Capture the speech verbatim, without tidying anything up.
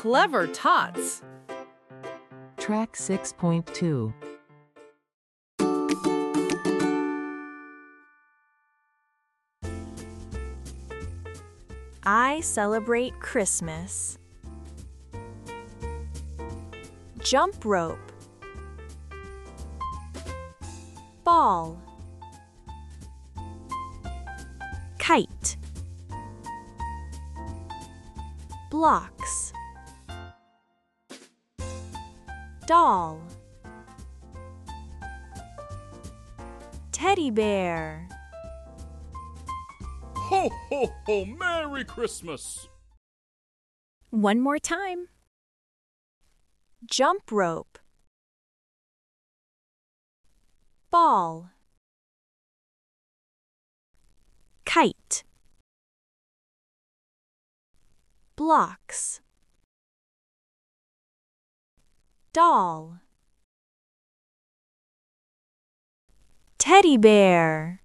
Clever tots. Track six point two. I celebrate Christmas. Jump rope. Ball. Kite. Blocks. Doll. Teddy bear. Ho, ho, ho! Merry Christmas! One more time. Jump rope. Ball. Kite. Blocks. Doll. Teddy bear.